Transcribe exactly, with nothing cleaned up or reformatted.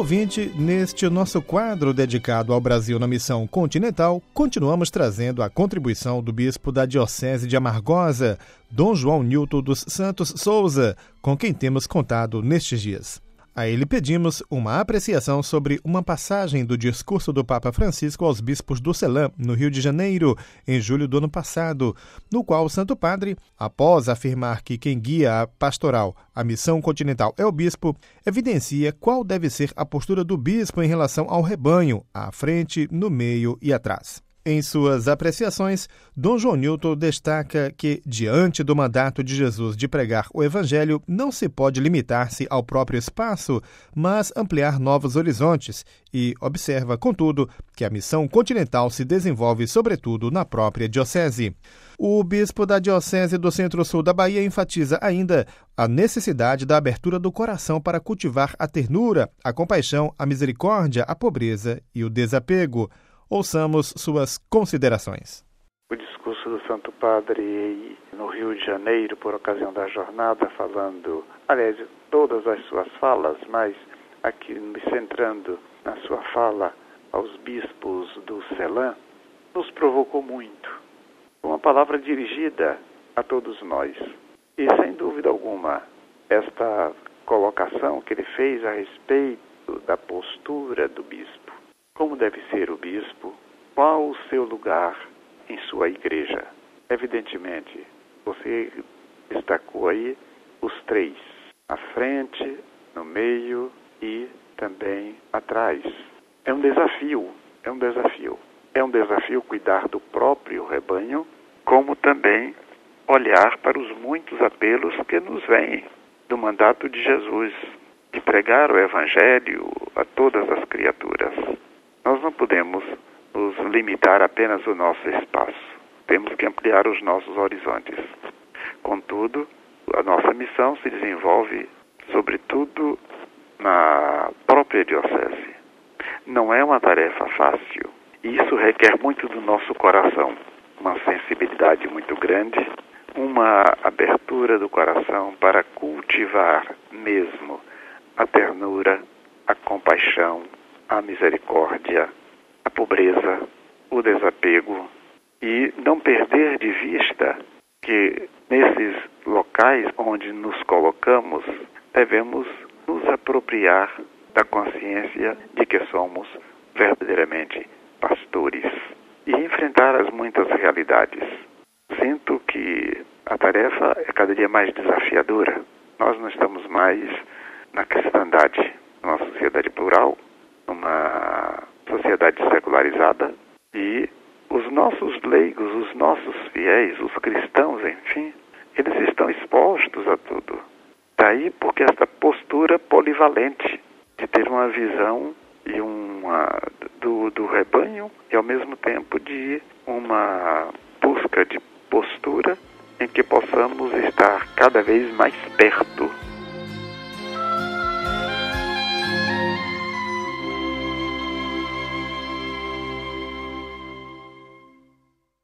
ouvinte, neste nosso quadro dedicado ao Brasil na Missão Continental, continuamos trazendo a contribuição do bispo da Diocese de Amargosa, Dom João Nilton dos Santos Souza, com quem temos contado nestes dias. A ele pedimos uma apreciação sobre uma passagem do discurso do Papa Francisco aos bispos do Ceilã, no Rio de Janeiro, em julho do ano passado, no qual o Santo Padre, após afirmar que quem guia a pastoral, a missão continental, é o bispo, evidencia qual deve ser a postura do bispo em relação ao rebanho, à frente, no meio e atrás. Em suas apreciações, Dom João Nilton destaca que, diante do mandato de Jesus de pregar o Evangelho, não se pode limitar-se ao próprio espaço, mas ampliar novos horizontes e observa, contudo, que a missão continental se desenvolve sobretudo na própria diocese. O bispo da Diocese do Centro-Sul da Bahia enfatiza ainda a necessidade da abertura do coração para cultivar a ternura, a compaixão, a misericórdia, a pobreza e o desapego. Ouçamos suas considerações. O discurso do Santo Padre no Rio de Janeiro, por ocasião da jornada, falando, aliás, todas as suas falas, mas aqui me centrando na sua fala aos bispos do Ceilã, nos provocou muito. Uma palavra dirigida a todos nós. E, sem dúvida alguma, esta colocação que ele fez a respeito da postura do bispo. Como deve ser o bispo? Qual o seu lugar em sua igreja? Evidentemente, você destacou aí os três, à frente, no meio e também atrás. É um desafio, é um desafio. É um desafio cuidar do próprio rebanho, como também olhar para os muitos apelos que nos vêm do mandato de Jesus, de pregar o Evangelho a todas as criaturas. Nós não podemos nos limitar apenas ao nosso espaço. Temos que ampliar os nossos horizontes. Contudo, a nossa missão se desenvolve, sobretudo, na própria diocese. Não é uma tarefa fácil. E isso requer muito do nosso coração. Uma sensibilidade muito grande, uma abertura do coração para cultivar mesmo a ternura, a compaixão, a misericórdia, a pobreza, o desapego e não perder de vista que nesses locais onde nos colocamos devemos nos apropriar da consciência de que somos verdadeiramente pastores e enfrentar as muitas realidades. Sinto que a tarefa é cada dia mais desafiadora. Nós não estamos mais na cristandade, numa sociedade plural, numa sociedade secularizada, e os nossos leigos, os nossos fiéis, os cristãos, enfim, eles estão expostos a tudo. Daí porque esta postura polivalente de ter uma visão e uma, do, do rebanho e ao mesmo tempo de uma busca de postura em que possamos estar cada vez mais perto